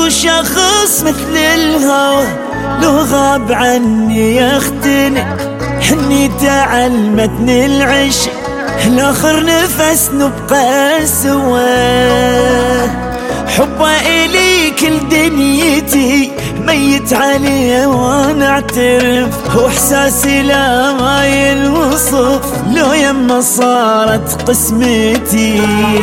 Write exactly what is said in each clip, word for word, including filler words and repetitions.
لو شخص مثل الهوى لو غاب عني يختنق، حنيته علمتني العشق لاخر نفس نبقى سوا. حبه إلي كل دنيتي ميت عليه وانا اعترف، واحساسي لا ما ينوصف لو يما صارت قسمتي.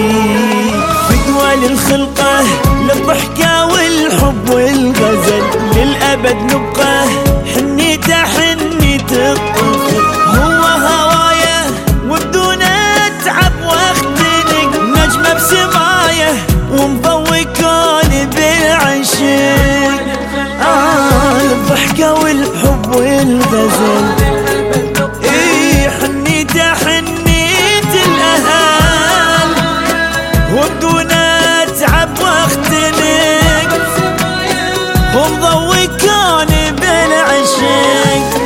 بدوى للخلقه للضحكه والحب والغزل للابد نبقى، حنيته حنيته الطفل هو هوايه وبدون اتعب واختنق، نجمه بسمايه ومضوي كوني بالعشق. آه الضحكه والحب والغزل ايه حنيته حنيت الاهل وبدون اتعب واختنق، ومضوي كوني بالعشق.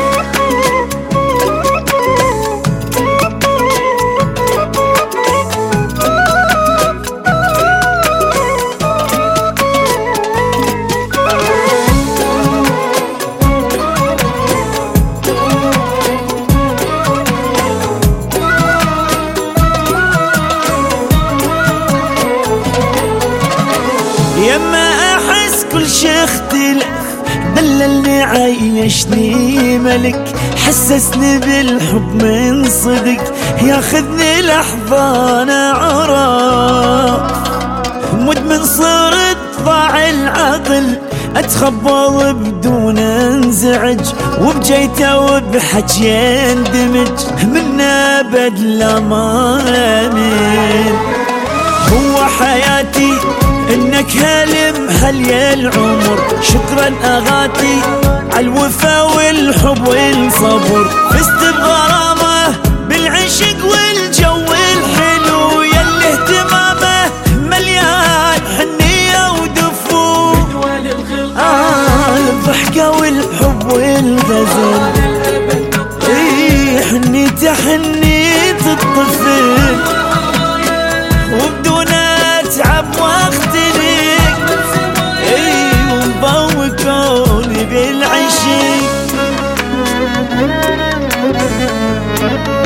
يما احس كل شي اختلف، دللني عيشني ملك، حسسني بالحب من صدق، ياخذني لحظة انا عراق، مدمن صرت ضاع العقل، اتخبى بدون انزعج، وبجيته وبحكي اندمج، من ابد لا ما امن. هو حياتي انك هالمحل يا العمر، شكرا اغاتي عالوفا والحب والصبر، فزت بغرامه بالعشق والجو الحلو، ياللي اهتمامه مليان حنيه ودفو. آه الضحكه والحب والغزل ايه حنيته حنيت الطفل وبدون اتعب واختنق، اي ومضوي كوني بالعشق.